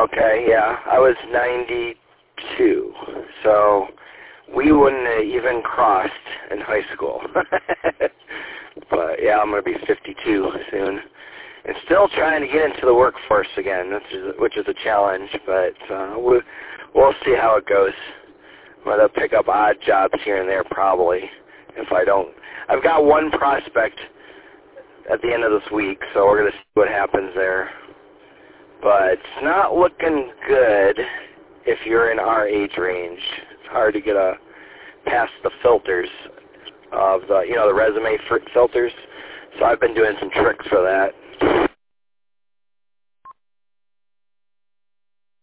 Okay, yeah. I was 92, so we wouldn't have even crossed in high school. But, yeah, I'm going to be 52 soon. And still trying to get into the workforce again, which is a challenge, but we'll see how it goes. I'm going to pick up odd jobs here and there probably if I don't. I've got one prospect at the end of this week, so we're going to see what happens there. But it's not looking good if you're in our age range. It's hard to get past the filters of the resume filters. So I've been doing some tricks for that.